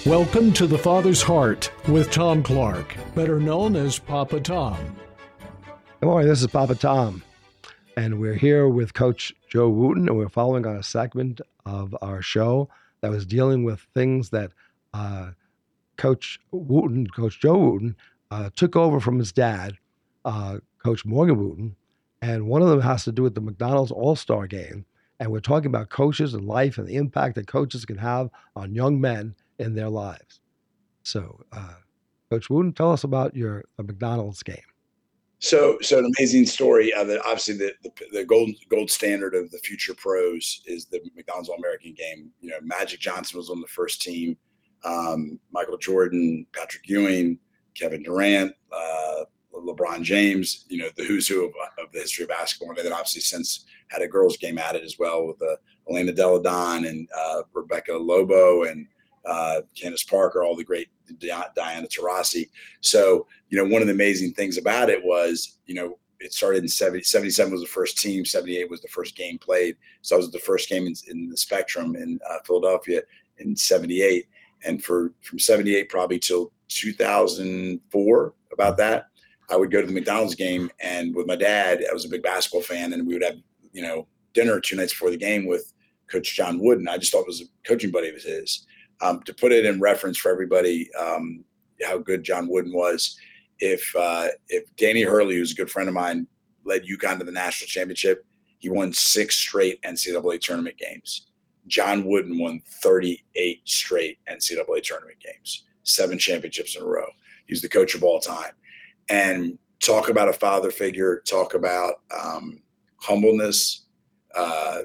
Welcome to The Father's Heart with Tom Clark, better known as Papa Tom. Good morning, this is Papa Tom, and we're here with Coach Joe Wooten, and we're following on a segment of our show that was dealing with things that Coach Joe Wooten, took over from his dad, Coach Morgan Wooten, and one of them has to do with the McDonald's All-Star Game, and we're talking about coaches and life and the impact that coaches can have on young men in their lives. So, Coach Wooten, tell us about the McDonald's game. So an amazing story. Obviously, the gold standard of the future pros is the McDonald's All-American Game. You know, Magic Johnson was on the first team. Michael Jordan, Patrick Ewing, Kevin Durant, LeBron James. You know, the who's who of the history of basketball. And then obviously since had a girls' game added as well with Elena Delle Donne and Rebecca Lobo and Candace Parker, all the great Diana Taurasi. So, you know, one of the amazing things about it was, you know, it started in 77 was the first team, 78 was the first game played. So it was the first game in the Spectrum in Philadelphia in 78. And from 78 probably till 2004, about that, I would go to the McDonald's game, and with my dad, I was a big basketball fan, and we would have, you know, dinner 2 nights before the game with Coach John Wooden. I just thought it was a coaching buddy of his. To put it in reference for everybody, how good John Wooden was, if Danny Hurley, who's a good friend of mine, led UConn to the national championship, he won 6 straight NCAA tournament games. John Wooden won 38 straight NCAA tournament games, 7 championships in a row. He's the coach of all time. And talk about a father figure, talk about humbleness, a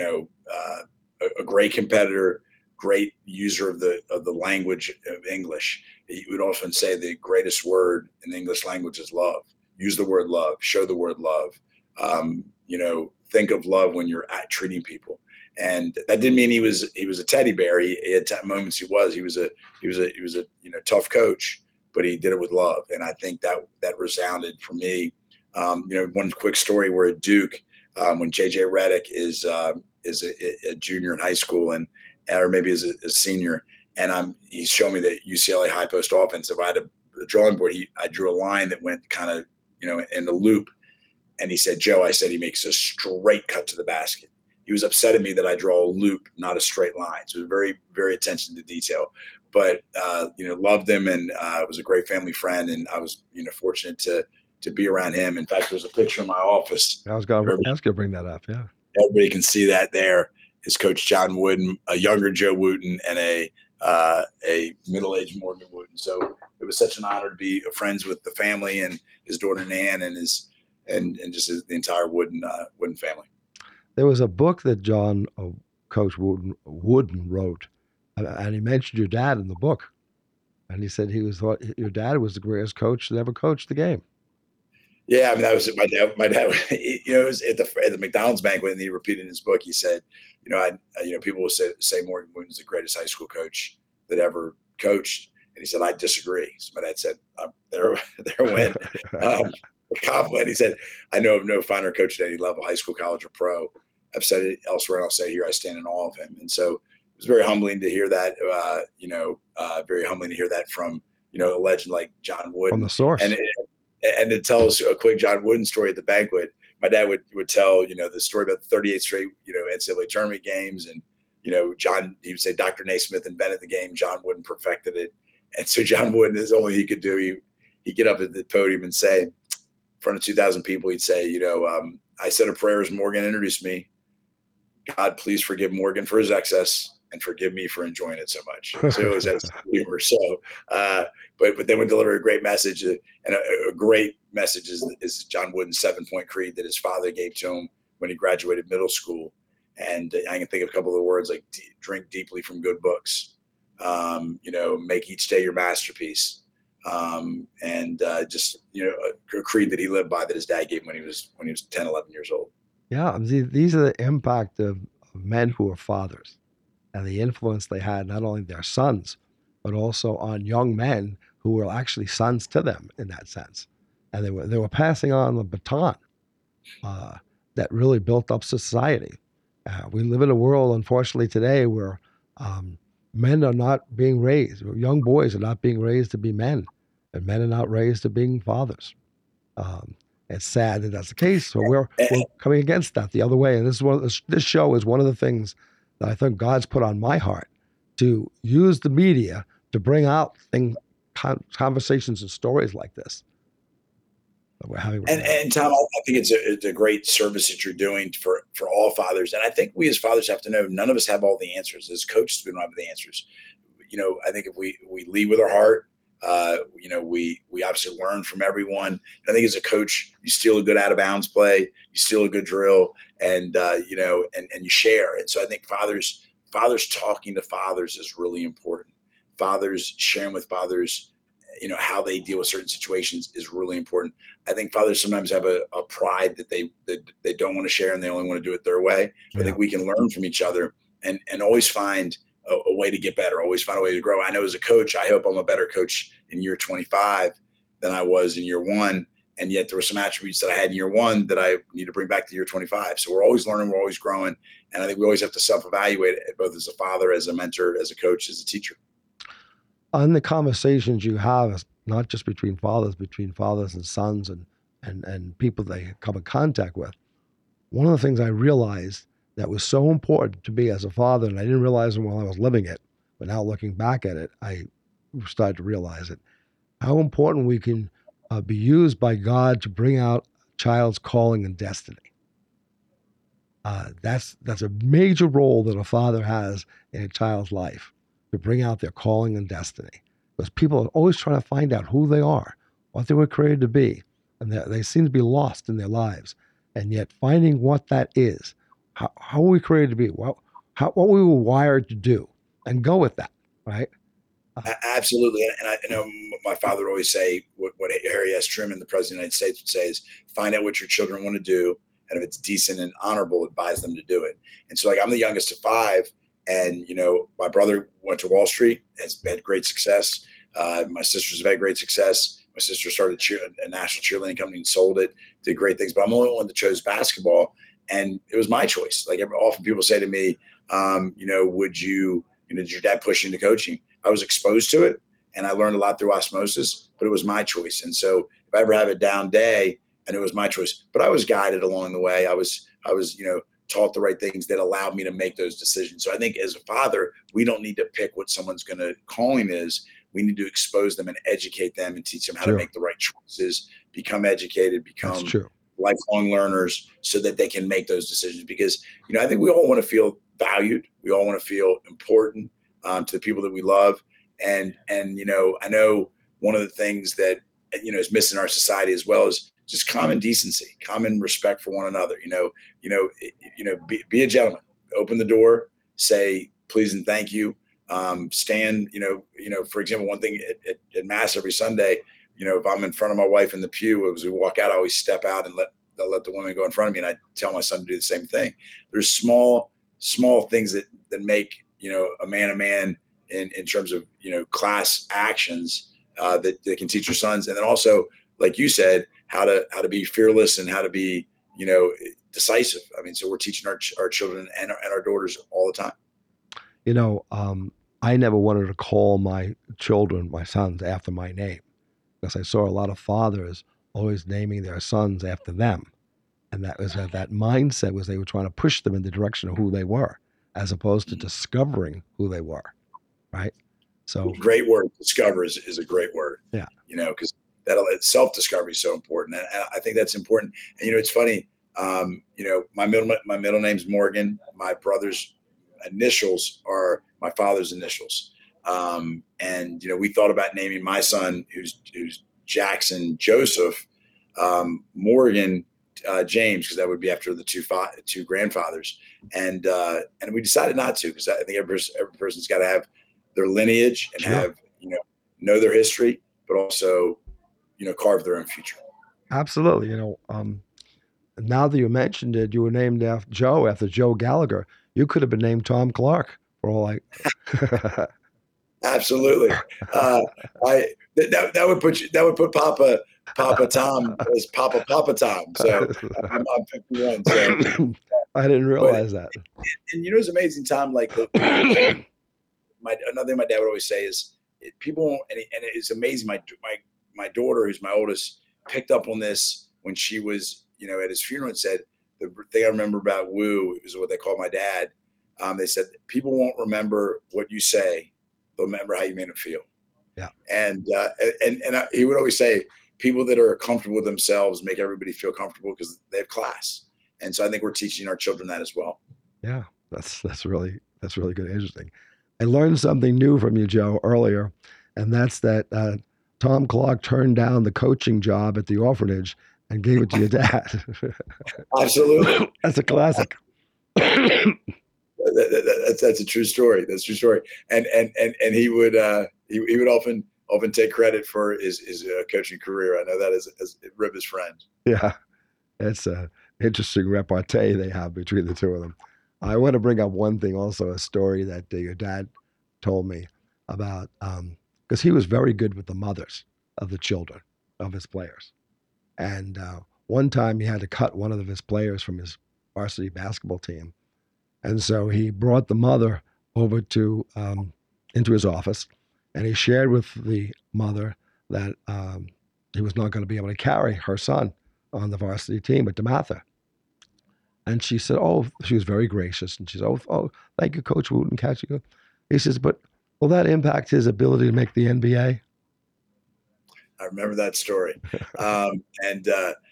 great competitor, great user of the language of English. He would often say the greatest word in the English language is love. Use the word love, show the word love. Think of love when you're treating people. And that didn't mean he was a teddy bear. He had moments he was a tough coach, but he did it with love. And I think that resounded for me. One quick story, where at Duke, when JJ Redick is a junior in high school or maybe as a senior, and he's showing me the UCLA high post offense. If I had a drawing board, I drew a line that went kind of, in the loop. And he said, Joe, I said, he makes a straight cut to the basket. He was upset at me that I draw a loop, not a straight line. So very, very attention to detail, but, loved him, and was a great family friend. And I was, fortunate to be around him. In fact, there's a picture in my office. I was going to bring that up. Yeah. Everybody can see that there is Coach John Wooden, a younger Joe Wooten, and a middle-aged Morgan Wooden. So it was such an honor to be friends with the family and his daughter Nan and the entire Wooden family. There was a book that Coach Wooden wrote, and he mentioned your dad in the book, and he said thought your dad was the greatest coach that ever coached the game. Yeah, I mean, that was my dad. My dad, it was at the McDonald's banquet, and he repeated in his book. He said, people will say Morgan Wooden's the greatest high school coach that ever coached, and he said, I disagree. So my dad said, there went a compliment. He said, I know of no finer coach at any level, high school, college, or pro. I've said it elsewhere, and I'll say it here. I stand in awe of him. And so it was very humbling to hear that. Very humbling to hear that from a legend like John Wooden. From the source. And to tell us a quick John Wooden story at the banquet, my dad would tell, the story about the 38 straight, NCAA tournament games. And, he would say Dr. Naismith invented the game. John Wooden perfected it. And so John Wooden, is all he could do. He'd get up at the podium and say, in front of 2,000 people, he'd say, I said a prayer as Morgan introduced me. God, please forgive Morgan for his excess and forgive me for enjoying it so much. So it was as humor. So, but then we deliver a great message, and a great message is John Wooden's 7-point creed that his father gave to him when he graduated middle school. And I can think of a couple of the words like drink deeply from good books, make each day your masterpiece. A creed that he lived by that his dad gave him when he was 10, 11 years old. Yeah. These are the impact of men who are fathers, and the influence they had, not only their sons, but also on young men who were actually sons to them in that sense. And they were passing on the baton that really built up society. We live in a world, unfortunately, today where men are not being raised. Young boys are not being raised to be men, and men are not raised to being fathers. It's sad that that's the case. So we're coming against that the other way. And this show is one of the things that I think God's put on my heart to use the media to bring out conversations and stories like this that we're having. And Tom, I think it's a great service that you're doing for all fathers. And I think we as fathers have to know none of us have all the answers. As coaches, we don't have the answers. I think if we lead with our heart, we obviously learn from everyone. I think as a coach, you steal a good out of bounds play, you steal a good drill, and you share. And so I think fathers talking to fathers is really important. Fathers sharing with fathers, how they deal with certain situations is really important. I think fathers sometimes have a pride that they don't want to share and they only want to do it their way. I think we can learn from each other and always find a way to get better, always find a way to grow. I know as a coach, I hope I'm a better coach in year 25 than I was in year 1. And yet there were some attributes that I had in year 1 that I need to bring back to year 25. So we're always learning, we're always growing. And I think we always have to self-evaluate it, both as a father, as a mentor, as a coach, as a teacher. On the conversations you have, not just between fathers and sons and people they come in contact with, one of the things I realized that was so important to me as a father, and I didn't realize it while I was living it, but now looking back at it, I started to realize it, how important we can be used by God to bring out a child's calling and destiny. That's a major role that a father has in a child's life, to bring out their calling and destiny. Because people are always trying to find out who they are, what they were created to be, and they seem to be lost in their lives. And yet finding what that is, how are we created to be, what we were wired to do, and go with that, right? Absolutely. And I know my father would always say what Harry S. Truman, the president of the United States, would say is find out what your children want to do. And if it's decent and honorable, advise them to do it. And so I'm the youngest of 5. And, my brother went to Wall Street, has had great success. My sisters have had great success. My sister started a national cheerleading company and sold it, did great things. But I'm the only one that chose basketball. And it was my choice. Often people say to me, did your dad push you into coaching? I was exposed to it and I learned a lot through osmosis, but it was my choice. And so if I ever have a down day, and it was my choice, but I was guided along the way. I was taught the right things that allowed me to make those decisions. So I think as a father, we don't need to pick what someone's calling is. We need to expose them and educate them and teach them how to make the right choices, become educated, become lifelong learners so that they can make those decisions. Because, I think we all want to feel valued. We all want to feel important to the people that we love. And I know one of the things that, is missing in our society as well is just common decency, common respect for one another. Be a gentleman, open the door, say please and thank you. Stand, for example, one thing at Mass every Sunday, if I'm in front of my wife in the pew, as we walk out, I always step out and let the women go in front of me. And I tell my son to do the same thing. There's small things that make, a man in terms of, class actions that can teach your sons. And then also, like you said, how to be fearless and how to be, decisive. I mean, so we're teaching our children and our daughters all the time. I never wanted to call my children, my sons, after my name, because I saw a lot of fathers always naming their sons after them. And that was that mindset was they were trying to push them in the direction of who they were, as opposed to discovering who they were. Right. So great word. Discover is a great word. Yeah. Because self-discovery is so important. And I think that's important. And, it's funny, my middle name's Morgan. My brother's initials are my father's initials. And, we thought about naming my son, who's Jackson Joseph, Morgan James, because that would be after the two grandfathers. And we decided not to, because I think every person's got to have their lineage and have, know their history, but also, carve their own future. Absolutely. Now that you mentioned it, you were named after Joe Gallagher. You could have been named Tom Clark for all I. Absolutely. That would put Papa Tom as Papa Tom. So I'm 51. So I didn't realize that. And it's amazing, Tom. Like another thing my dad would always say is people won't, and it's amazing. My daughter, who's my oldest, picked up on this when she was, at his funeral, and said, the thing I remember about Wu is what they called my dad. They said, people won't remember what you say, they'll remember how you made them feel. Yeah. And he would always say, people that are comfortable with themselves make everybody feel comfortable because they have class. And so I think we're teaching our children that as well. Yeah, that's really good. Interesting. I learned something new from you, Joe, earlier, and that's that Tom Clark turned down the coaching job at the orphanage and gave it to your dad. Absolutely. That's a classic. That's a true story. That's a true story. And he would often take credit for his coaching career. I know that as Rib, his friend. Yeah, it's an interesting repartee they have between the two of them. I want to bring up one thing also, a story that your dad told me about, because he was very good with the mothers of the children of his players. And one time he had to cut one of his players from his varsity basketball team. And so he brought the mother over to into his office, and he shared with the mother that he was not going to be able to carry her son on the varsity team at DeMatha. And she said, she was very gracious. And she said, oh, thank you, Coach Wooten. He says, but will that impact his ability to make the NBA? I remember that story. And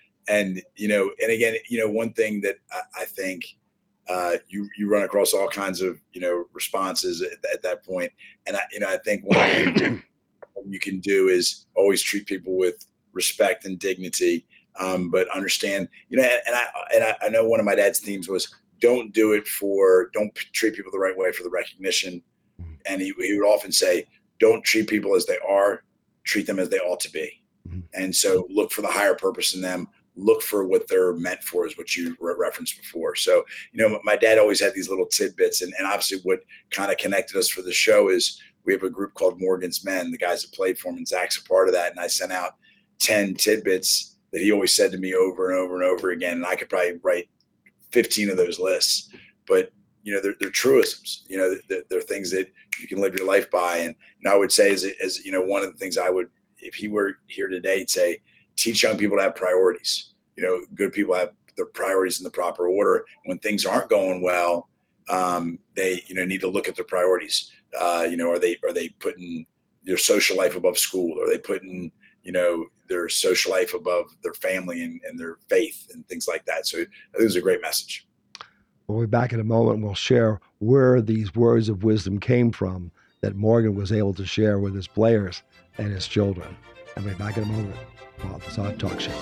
again, one thing that I think you run across all kinds of, responses at that point. And I think one thing you can do is always treat people with respect and dignity. But understand, and I know one of my dad's themes was don't treat people the right way for the recognition. And he would often say, don't treat people as they are, treat them as they ought to be. Mm-hmm. And so look for the higher purpose in them, look for what they're meant for, is what you referenced before. So, my dad always had these little tidbits, and obviously what kind of connected us for the show is we have a group called Morgan's Men, the guys that played for him, and Zach's a part of that. And I sent out 10 tidbits that he always said to me over and over and over again. And I could probably write 15 of those lists, but they're truisms, they're things that you can live your life by. And I would say as one of the things I would, if he were here today, say, teach young people to have priorities. Good people have their priorities in the proper order. When things aren't going well, they, need to look at their priorities. Are they putting their social life above school? Are they putting, their social life above their family and their faith and things like that? So I think it was a great message. We'll be back in a moment. We'll share where these words of wisdom came from that Morgan was able to share with his players and his children. And we'll be back in a moment on the Facade Talk Show.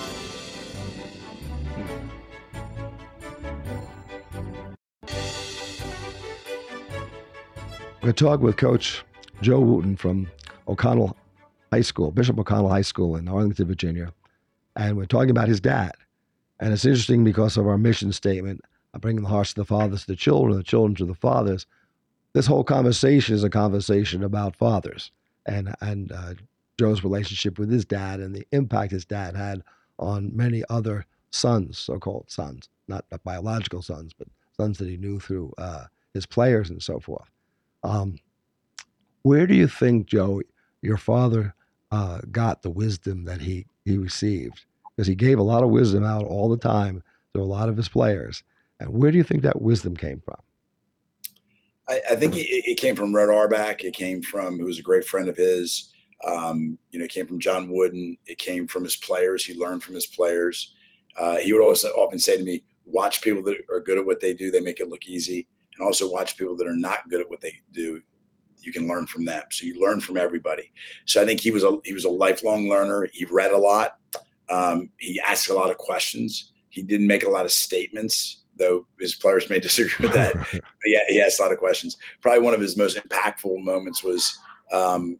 We're talking with Coach Joe Wooten from O'Connell High School, Bishop O'Connell High School in Arlington, Virginia. And we're talking about his dad. And it's interesting because of our mission statement, bringing the hearts of the fathers to the children to the fathers. This whole conversation is a conversation about fathers and Joe's relationship with his dad and the impact his dad had on many other sons, so-called sons, not biological sons, but sons that he knew through his players and so forth. Where do you think, Joe, your father got the wisdom that he received? Because he gave a lot of wisdom out all the time to a lot of his players. And where do you think that wisdom came from? I think it came from Red Auerbach. It came from, who was a great friend of his. It came from John Wooden. It came from his players. He learned from his players. He would always often say to me, watch people that are good at what they do. They make it look easy. And also watch people that are not good at what they do. You can learn from them. So you learn from everybody. So I think he was a lifelong learner. He read a lot. He asked a lot of questions. He didn't make a lot of statements, though his players may disagree with that. But yeah, he asked a lot of questions. Probably one of his most impactful moments was, when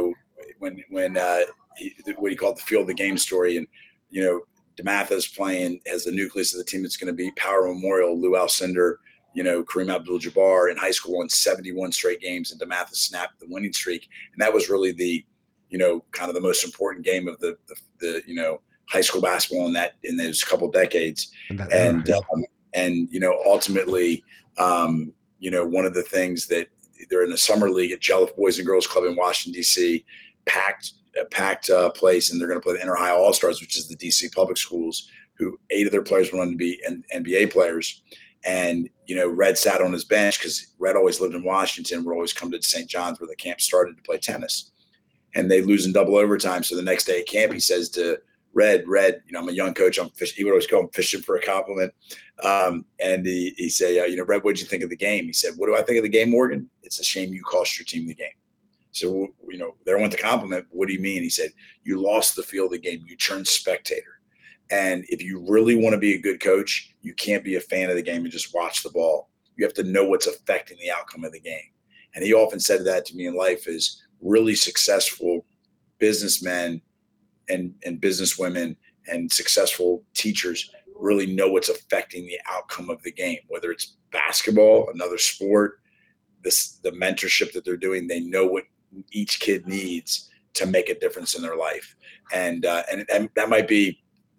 what he called the field of the game story. And, DeMatha is playing as the nucleus of the team that's going to be Power Memorial, Lou Alcindor, Kareem Abdul-Jabbar in high school won 71 straight games, and DeMatha snapped the winning streak. And that was really the, kind of the most important game of the high school basketball in those couple of decades. Ultimately, one of the things that they're in the summer league at Jelliff Boys and Girls Club in Washington, D.C., packed place, and they're going to play the Inter High All-Stars, which is the D.C. public schools, who 8 of their players went on to be NBA players. And, Red sat on his bench because Red always lived in Washington, would always come to St. John's where the camp started to play tennis. And they lose in double overtime. So the next day at camp, he says to Red, I'm a young coach. I'm fishing. He would always call him fishing for a compliment. And he said, Red, what'd you think of the game? He said, what do I think of the game, Morgan? It's a shame you cost your team the game. So, there went the compliment. What do you mean? He said, you lost the feel of the game. You turned spectator. And if you really want to be a good coach, you can't be a fan of the game and just watch the ball. You have to know what's affecting the outcome of the game. And he often said that to me in life is really successful businessmen and businesswomen and successful teachers really know what's affecting the outcome of the game, whether it's basketball, another sport, the mentorship that they're doing. They know what each kid needs to make a difference in their life. And that might be,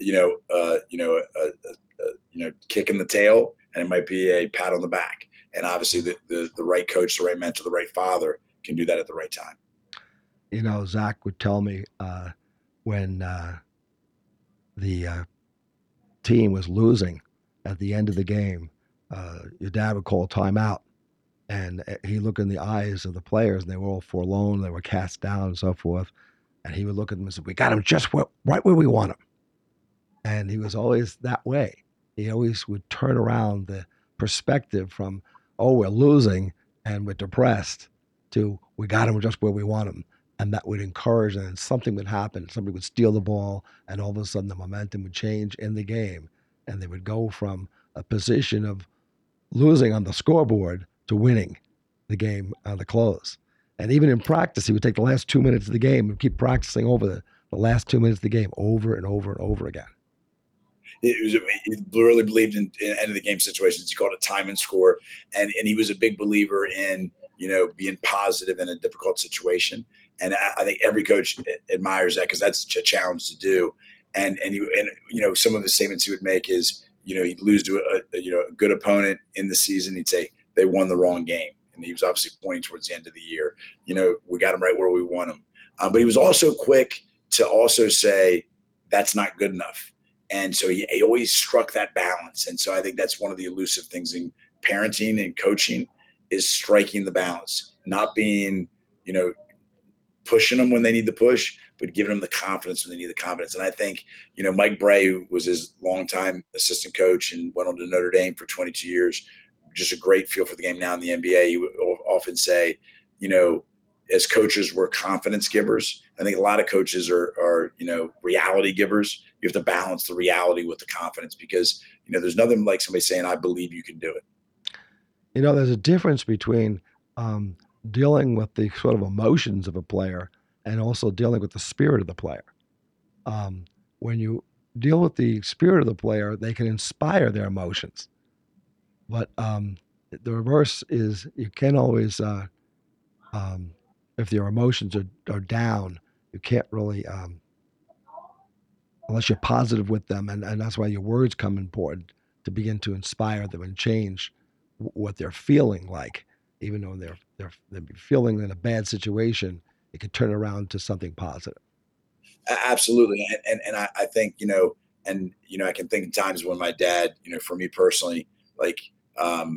kick in the tail, and it might be a pat on the back. And obviously the right coach, the right mentor, the right father can do that at the right time. Zach would tell me when the team was losing at the end of the game, your dad would call a timeout, and he'd look in the eyes of the players, and they were all forlorn, they were cast down and so forth. And he would look at them and say, we got him just right where we want him. And he was always that way. He always would turn around the perspective from, we're losing and we're depressed, to we got him just where we want him. And that would encourage, and something would happen. Somebody would steal the ball, and all of a sudden the momentum would change in the game. And they would go from a position of losing on the scoreboard to winning the game on the close. And even in practice, he would take the last 2 minutes of the game and keep practicing over the last 2 minutes of the game over and over and over again. He really believed in end of the game situations. He called it time and score. And he was a big believer in, being positive in a difficult situation. And I think every coach admires that, because that's a challenge to do. And some of the statements he would make is, he'd lose to a good opponent in the season. He'd say they won the wrong game. And he was obviously pointing towards the end of the year. We got him right where we want him. But he was also quick to also say that's not good enough. And so he always struck that balance. And so I think that's one of the elusive things in parenting and coaching is striking the balance, not being, pushing them when they need to push, but giving them the confidence when they need the confidence. And I think, Mike Bray, who was his longtime assistant coach and went on to Notre Dame for 22 years, just a great feel for the game now in the NBA. He would often say, as coaches, we're confidence givers. I think a lot of coaches are reality givers. You have to balance the reality with the confidence, because, there's nothing like somebody saying, I believe you can do it. There's a difference between dealing with the sort of emotions of a player and also dealing with the spirit of the player. When you deal with the spirit of the player, they can inspire their emotions. But the reverse is you can't always, if their emotions are down, you can't really, unless you're positive with them. And that's why your words come important, to begin to inspire them and change what they're feeling like. Even though they're feeling in a bad situation, it could turn around to something positive. Absolutely. And I think, I can think of times when my dad, for me personally, like, on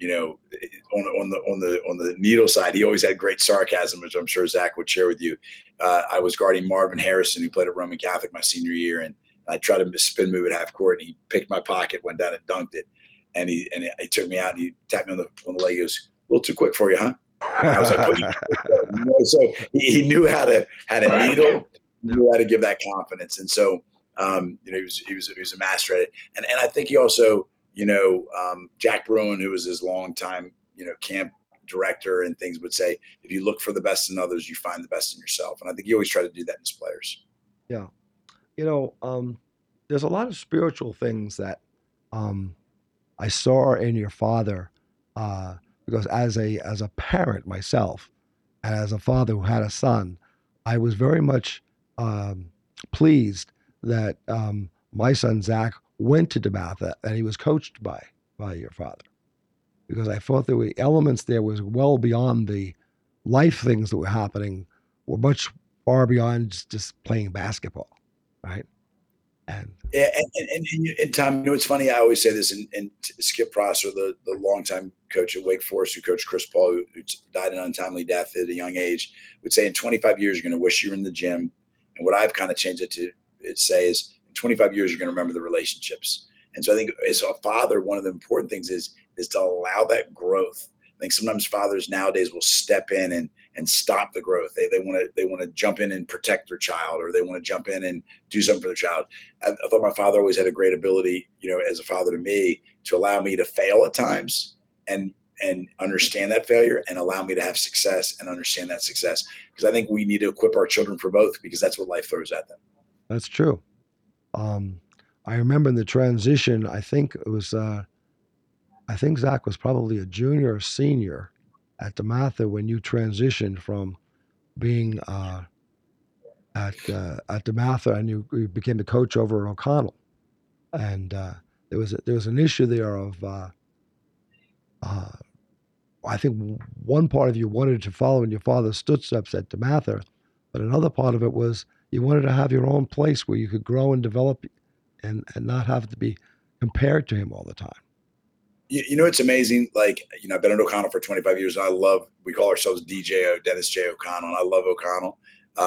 the needle side, he always had great sarcasm, which I'm sure Zach would share with you. I was guarding Marvin Harrison, who played at Roman Catholic my senior year, and I tried to spin move at half court, and he picked my pocket, went down and dunked it, and he took me out and he tapped me on the leg. He goes, "A little too quick for you, huh?" And I was like, so he knew how to needle, knew how to give that confidence, and so he was a master at it, and I think he also. Jack Bruin, who was his longtime, camp director and things, would say, if you look for the best in others, you find the best in yourself. And I think he always tried to do that in his players. Yeah. There's a lot of spiritual things that I saw in your father, because as a parent myself, and as a father who had a son, I was very much pleased that my son, Zach, went to DeMatha, and he was coached by your father. because I thought there were elements there was well beyond the life things that were happening, were much far beyond just playing basketball, right? And Yeah, and Tom, it's funny. I always say this, and Skip Prosser, the longtime coach at Wake Forest, who coached Chris Paul, who died an untimely death at a young age, would say in 25 years you're going to wish you were in the gym. And what I've kind of changed it to say is in 25 years you're going to remember the relationships. And so I think as a father, one of the important things is to allow that growth. I think sometimes fathers nowadays will step in and stop the growth. They want to jump in and protect their child, or they want to jump in and do something for their child. I thought my father always had a great ability, as a father to me, to allow me to fail at times and understand that failure, and allow me to have success and understand that success. Because I think we need to equip our children for both, because that's what life throws at them. That's true. I remember in the transition, I think Zach was probably a junior or senior at DeMatha when you transitioned from being at DeMatha, and you became the coach over at O'Connell. And there was an issue there of I think one part of you wanted to follow in your father's footsteps at DeMatha, but another part of it was you wanted to have your own place where you could grow and develop and not have to be compared to him all the time. It's amazing. Like, I've been at O'Connell for 25 years, and we call ourselves DJO, Dennis J. O'Connell, and I love O'Connell.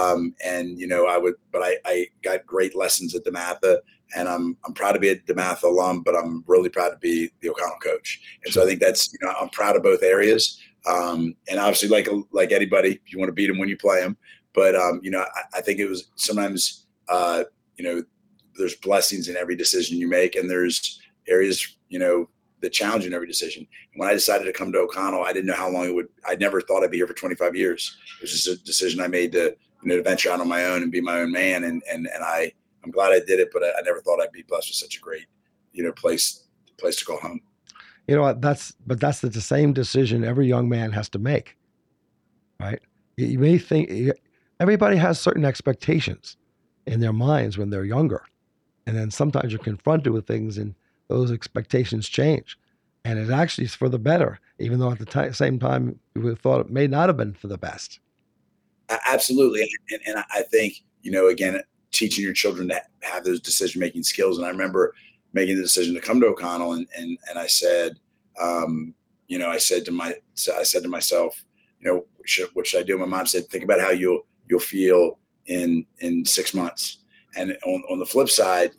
I got great lessons at DeMatha, and I'm proud to be a DeMatha alum, but I'm really proud to be the O'Connell coach. And so I think that's, I'm proud of both areas. And obviously, like anybody, you want to beat them when you play them. But, I think it was sometimes, there's blessings in every decision you make, and there's areas, the challenge in every decision. When I decided to come to O'Connell, I didn't know how long it would. I never thought I'd be here for 25 years. It was just a decision I made to, to venture out on my own and be my own man. And I'm glad I did it, but I never thought I'd be blessed with such a great, place to call home. That's the same decision every young man has to make, right? You may think everybody has certain expectations in their minds when they're younger. And then sometimes you're confronted with things and those expectations change. And it actually is for the better, even though at the same time you would have thought it may not have been for the best. Absolutely. And I think, again, teaching your children to have those decision-making skills. And I remember making the decision to come to O'Connell, and I said, I said to myself, what should I do? My mom said, think about how you'll feel in 6 months. And on the flip side,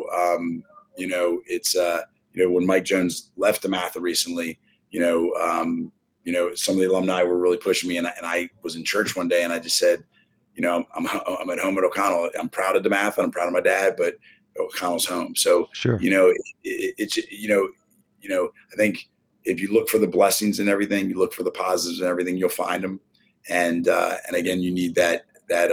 it's when Mike Jones left DeMatha recently, some of the alumni were really pushing me, and I was in church one day, and I just said, I'm at home at O'Connell. I'm proud of DeMatha, I'm proud of my dad, but O'Connell's home. So sure, it's I think if you look for the blessings and everything, you look for the positives and everything, you'll find them. And again, you need that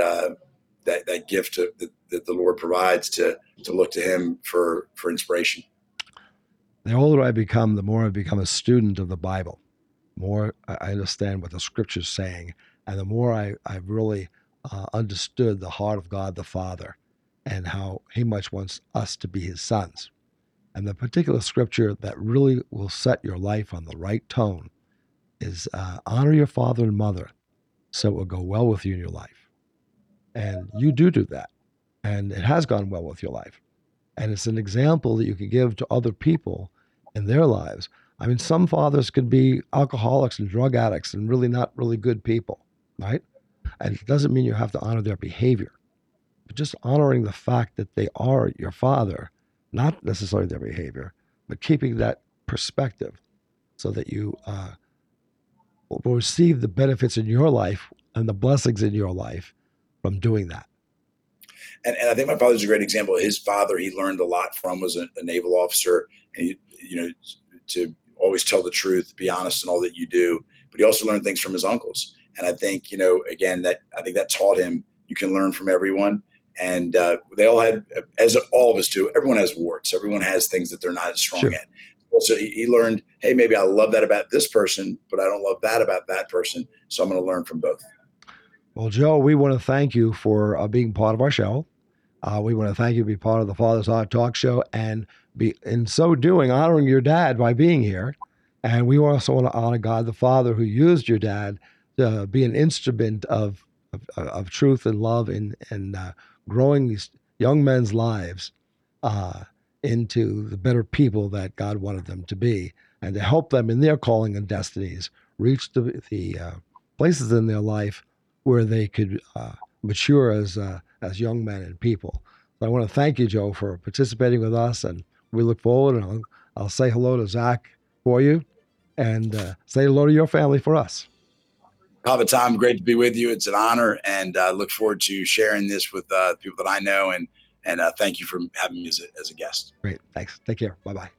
gift that the Lord provides to look to Him for inspiration. The older I become, the more I become a student of the Bible. The more I understand what the Scripture's saying, and the more I've really understood the heart of God the Father and how He much wants us to be His sons. And the particular Scripture that really will set your life on the right tone is honor your father and mother so it will go well with you in your life. And you do that. And it has gone well with your life. And it's an example that you can give to other people in their lives. I mean, some fathers could be alcoholics and drug addicts and really not really good people, right? And it doesn't mean you have to honor their behavior, but just honoring the fact that they are your father, not necessarily their behavior, but keeping that perspective so that you will receive the benefits in your life and the blessings in your life from doing that. And I think my father's a great example. His father, he learned a lot from, was a naval officer, and to always tell the truth, be honest in all that you do. But he also learned things from his uncles. And I think, again, I think that taught him you can learn from everyone. And they all had, as all of us do, everyone has warts. Everyone has things that they're not as strong at. So he learned, hey, maybe I love that about this person, but I don't love that about that person. So I'm going to learn from both. Well, Joe, we want to thank you for being part of our show. We want to thank you for being part of the Father's Heart Talk Show, and in so doing, honoring your dad by being here. And we also want to honor God the Father, who used your dad to be an instrument of truth and love in growing these young men's lives into the better people that God wanted them to be, and to help them in their calling and destinies reach the places in their life where they could mature as young men and people. So I want to thank you, Joe, for participating with us, and we look forward. And I'll say hello to Zach for you, and say hello to your family for us. Papa Tom, great to be with you. It's an honor, and I look forward to sharing this with people that I know. And thank you for having me as a guest. Great, thanks. Take care. Bye-bye.